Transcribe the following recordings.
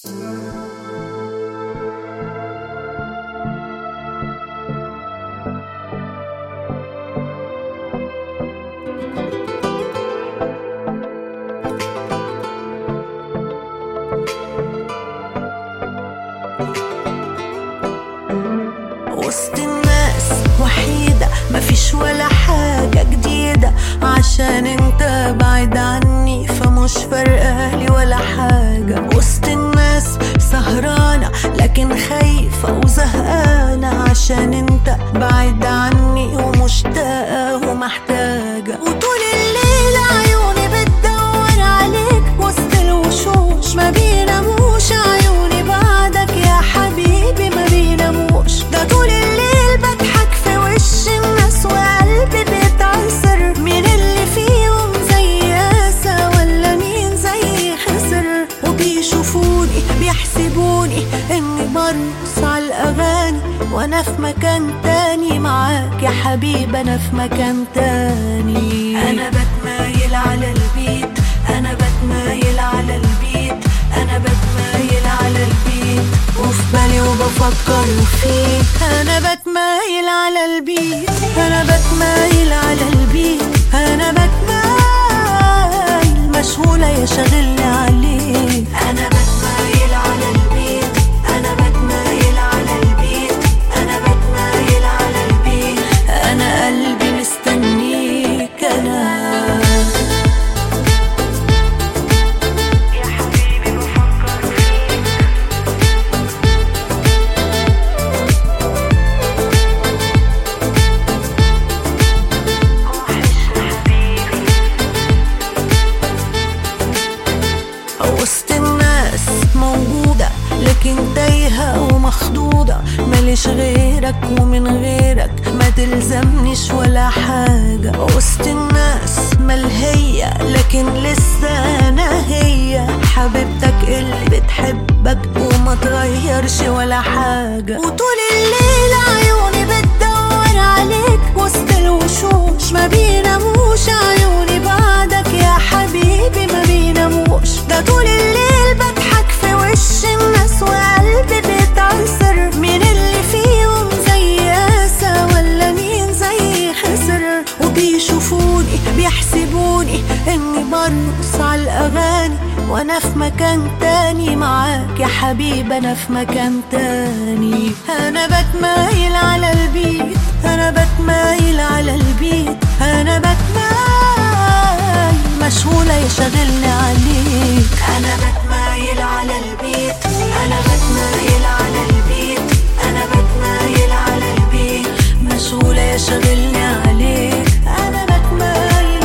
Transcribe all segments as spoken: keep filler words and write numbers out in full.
وسط الناس وحيدة مفيش ولا حاجة جديدة، عشان انت بعيد عني فمش فارقالي ولا حاجة. وسط الناس سهرانة لكن خايفة وزهقانة، عشان انت بعيد عني ومشتاقة ومحتاجة. وطول الليل عيوني بتدور عليك وسط الوشوش، ما بيناموش عيوني بعدك يا حبيبي ما بيناموش. ده طول الليل بضحك في وش الناس وقلبي بيتعصر، مين اللي فيهم زي قاسى ولا مين زي خسر. وبيشوفوني بيحسبوني اني برقص على الاغاني وانا في مكان تاني معاك يا حبيبي، انا في مكان تاني. انا بتمايل على البيت، انا بتمايل على البيت، انا بتمايل على البيت وفي بالي وبفكر فيك. انا بتمايل على البيت، انا بتمايل على البيت، انا بتمايل مشغولة يا شاغلني عليك. انا بتمايل على البيت، انا بتمايل على البيت، انا بتمايل على البيت، انا قلبي مستنيك. انا وسط الناس موجودة لكن تايهة ومخضوضة، ماليش غيرك ومن غيرك ما تلزمنيش ولا حاجة. وسط الناس ملهية لكن لسه أنا هي حبيبتك اللي بتحبك وما تغيرش ولا حاجة. وطول الليل عيوني بتدور عليك وسط الوشوش، ما بيناموش عيوني بعدك يا حبيبي ما بيناموش. ده طول الليل بضحك في وش الناس وقلبي بيتعصر، مين اللي فيهم زي قاسى ولا مين زي خسر. وبيشوفوني بيحسبوني اني برقص على الاغاني وانا في مكان تاني معاك يا حبيبي، انا في مكان تاني. انا بتمايل على البيت، انا بتمايل على البيت، انا بتمايل مشغولة يا شاغلني عليك. انا بتمايل على البيت، انا بتمايل على البيت، انا بتمايل على البيت مشغولة يا شاغلني عليك. انا بتمايل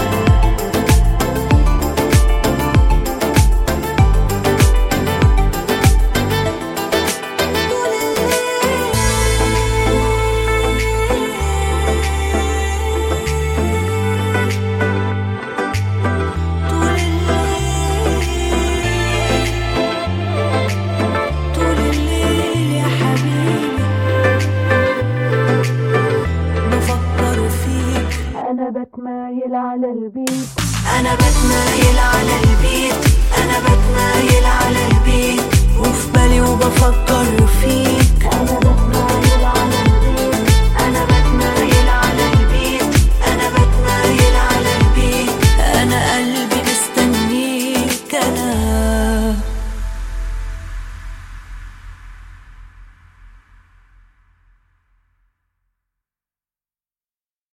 بتمايل على البيت، أنا بتمايل على البيت، أنا بتمايل